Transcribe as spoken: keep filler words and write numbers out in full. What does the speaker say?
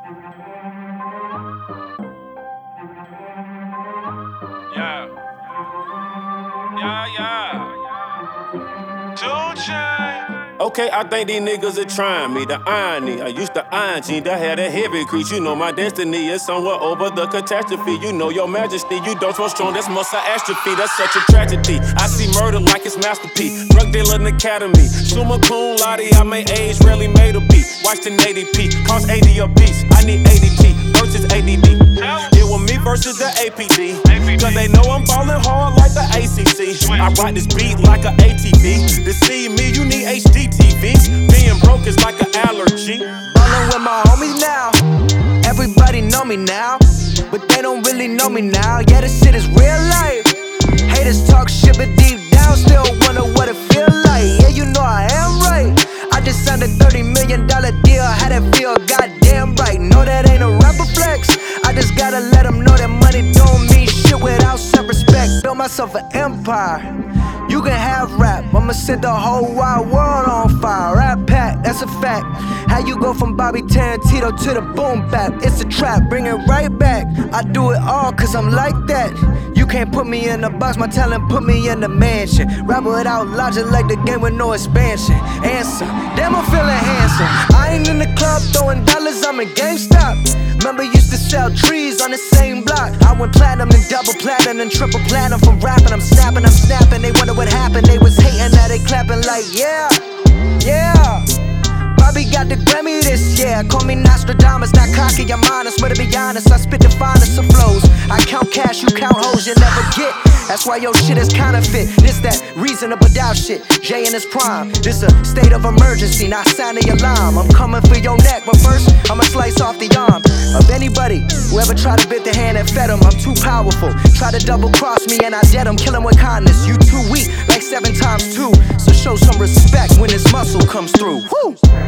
Yeah. Yeah, yeah. Two Chainz. Okay, I think these niggas are trying me. The irony, I used to iron jeans that had a heavy crease. You know my destiny is somewhere over the catastrophe. You know your majesty, you don't throw strong, that's muscle atrophy. That's such a tragedy. I see murder like it's masterpiece. Drug dealer in the academy. Summa cum laude, I made age, rarely made a beat. Watched an eighty p, cost eighty a piece. I need A D P versus A D D. It was me versus the A P D. Cause they know I'm ballin' hard like the A C C. I ride this beat like a A T V. To see me, you need H D T V. Being broke is like an allergy. Ballin' with my homies now. Everybody know me now, but they don't really know me now. Yeah, this shit is real life. Haters talk shit, but deep down still wonder what it feel like. Yeah, you know I am right. I just signed a thirty million dollar deal. How that feel? Goddamn right. No, that ain't a rapper flex. I just gotta let them know that money don't mean shit without self-respect. Built myself an empire. You can have rap, I'ma set the whole wide world on fire. Rap pack, that's a fact. How you go from Bobby Tarantino to the boom bap? It's a trap, bring it right back. I do it all cause I'm like that. You can't put me in a box, my talent put me in the mansion. Rap without logic like the game with no expansion. Answer, damn I'm feeling handsome. I ain't in the club throwing dollars, I'm in GameStop. Remember used to sell trees on the same block. I went platinum and double platinum and triple platinum from rapping. I'm snapping, I'm snapping. They wonder what happened. They was hating, now they clapping like yeah, yeah. Bobby got the Grammy this year. Call me Nostradamus, not cocky, I'm honest. But to be honest, I spit the finest of flows. I count cash, you count hoes, you never get. That's why your shit is counterfeit. This that reasonable doubt shit. Jay in his prime. This a state of emergency, not sound the alarm. I'm coming for your neck, but first I'ma slice off the arm of anybody who ever tried to bit the hand that fed him. I'm too powerful. Try to double cross me and I dead him. Kill him with kindness. You too weak, like seven times two. So show some respect when this muscle comes through. Woo!